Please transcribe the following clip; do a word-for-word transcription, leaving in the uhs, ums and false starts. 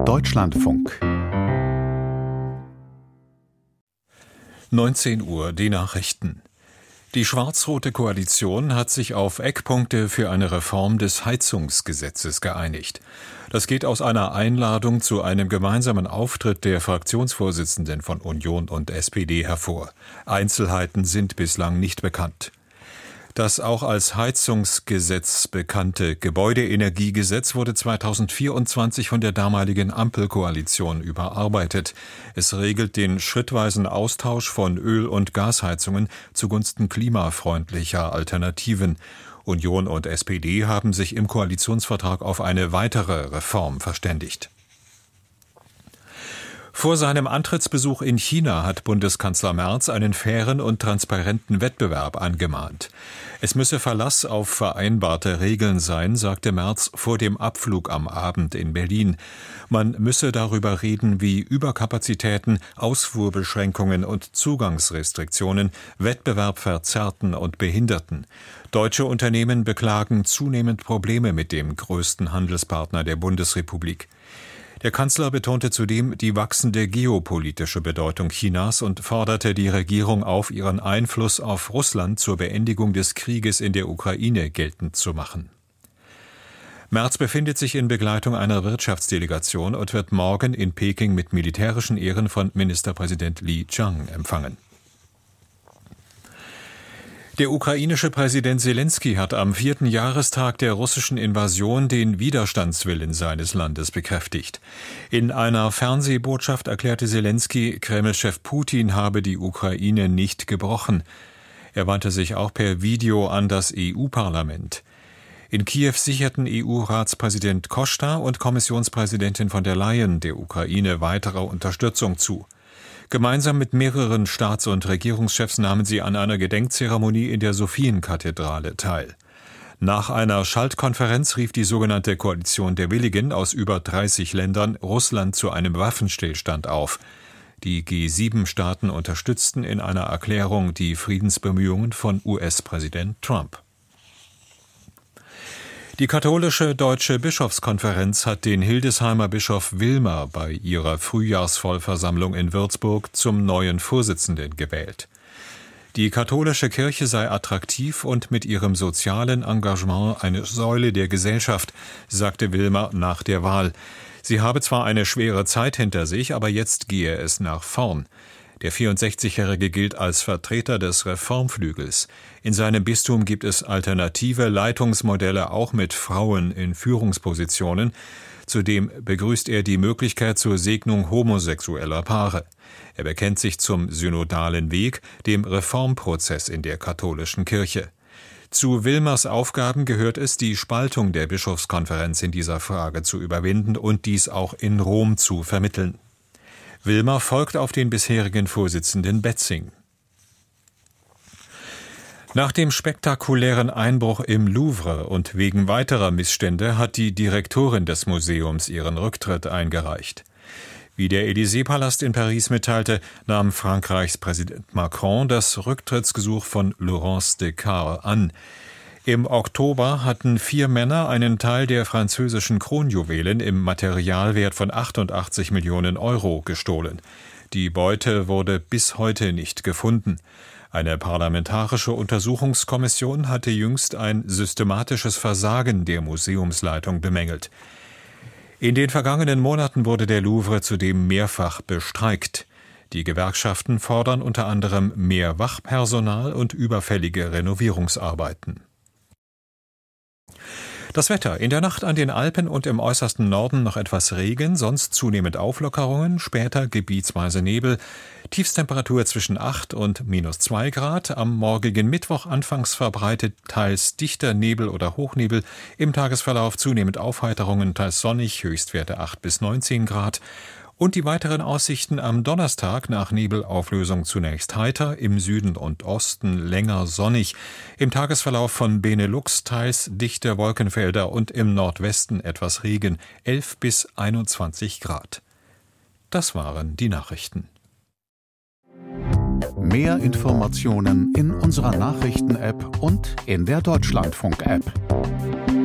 Deutschlandfunk. neunzehn Uhr, die Nachrichten. Die schwarz-rote Koalition hat sich auf Eckpunkte für eine Reform des Heizungsgesetzes geeinigt. Das geht aus einer Einladung zu einem gemeinsamen Auftritt der Fraktionsvorsitzenden von Union und S P D hervor. Einzelheiten sind bislang nicht bekannt. Das auch als Heizungsgesetz bekannte Gebäudeenergiegesetz wurde zweitausendvierundzwanzig von der damaligen Ampelkoalition überarbeitet. Es regelt den schrittweisen Austausch von Öl- und Gasheizungen zugunsten klimafreundlicher Alternativen. Union und S P D haben sich im Koalitionsvertrag auf eine weitere Reform verständigt. Vor seinem Antrittsbesuch in China hat Bundeskanzler Merz einen fairen und transparenten Wettbewerb angemahnt. Es müsse Verlass auf vereinbarte Regeln sein, sagte Merz vor dem Abflug am Abend in Berlin. Man müsse darüber reden, wie Überkapazitäten, Ausfuhrbeschränkungen und Zugangsrestriktionen Wettbewerb verzerrten und behinderten. Deutsche Unternehmen beklagen zunehmend Probleme mit dem größten Handelspartner der Bundesrepublik. Der Kanzler betonte zudem die wachsende geopolitische Bedeutung Chinas und forderte die Regierung auf, ihren Einfluss auf Russland zur Beendigung des Krieges in der Ukraine geltend zu machen. Merz befindet sich in Begleitung einer Wirtschaftsdelegation und wird morgen in Peking mit militärischen Ehren von Ministerpräsident Li Qiang empfangen. Der ukrainische Präsident Selenskyj hat am vierten Jahrestag der russischen Invasion den Widerstandswillen seines Landes bekräftigt. In einer Fernsehbotschaft erklärte Selenskyj, Kreml-Chef Putin habe die Ukraine nicht gebrochen. Er wandte sich auch per Video an das E U-Parlament. In Kiew sicherten E U-Ratspräsident Costa und Kommissionspräsidentin von der Leyen der Ukraine weitere Unterstützung zu. Gemeinsam mit mehreren Staats- und Regierungschefs nahmen sie an einer Gedenkzeremonie in der Sophienkathedrale teil. Nach einer Schaltkonferenz rief die sogenannte Koalition der Willigen aus über dreißig Ländern Russland zu einem Waffenstillstand auf. Die G sieben Staaten unterstützten in einer Erklärung die Friedensbemühungen von U S-Präsident Trump. Die katholische Deutsche Bischofskonferenz hat den Hildesheimer Bischof Willmer bei ihrer Frühjahrsvollversammlung in Würzburg zum neuen Vorsitzenden gewählt. Die katholische Kirche sei attraktiv und mit ihrem sozialen Engagement eine Säule der Gesellschaft, sagte Willmer nach der Wahl. Sie habe zwar eine schwere Zeit hinter sich, aber jetzt gehe es nach vorn. Der vierundsechzigjährige gilt als Vertreter des Reformflügels. In seinem Bistum gibt es alternative Leitungsmodelle auch mit Frauen in Führungspositionen. Zudem begrüßt er die Möglichkeit zur Segnung homosexueller Paare. Er bekennt sich zum synodalen Weg, dem Reformprozess in der katholischen Kirche. Zu Willmers Aufgaben gehört es, die Spaltung der Bischofskonferenz in dieser Frage zu überwinden und dies auch in Rom zu vermitteln. Willmer folgt auf den bisherigen Vorsitzenden Betzing. Nach dem spektakulären Einbruch im Louvre und wegen weiterer Missstände hat die Direktorin des Museums ihren Rücktritt eingereicht. Wie der Élysée-Palast in Paris mitteilte, nahm Frankreichs Präsident Macron das Rücktrittsgesuch von Laurence Descartes an. Im Oktober hatten vier Männer einen Teil der französischen Kronjuwelen im Materialwert von achtundachtzig Millionen Euro gestohlen. Die Beute wurde bis heute nicht gefunden. Eine parlamentarische Untersuchungskommission hatte jüngst ein systematisches Versagen der Museumsleitung bemängelt. In den vergangenen Monaten wurde der Louvre zudem mehrfach bestreikt. Die Gewerkschaften fordern unter anderem mehr Wachpersonal und überfällige Renovierungsarbeiten. Das Wetter: In der Nacht an den Alpen und im äußersten Norden noch etwas Regen, sonst zunehmend Auflockerungen, später gebietsweise Nebel. Tiefstemperatur zwischen acht und minus zwei Grad. Am morgigen Mittwoch anfangs verbreitet teils dichter Nebel oder Hochnebel. Im Tagesverlauf zunehmend Aufheiterungen, teils sonnig, Höchstwerte acht bis neunzehn Grad. Und die weiteren Aussichten am Donnerstag: nach Nebelauflösung zunächst heiter, im Süden und Osten länger sonnig. Im Tagesverlauf von Benelux teils dichte Wolkenfelder und im Nordwesten etwas Regen, elf bis einundzwanzig Grad. Das waren die Nachrichten. Mehr Informationen in unserer Nachrichten-App und in der Deutschlandfunk-App.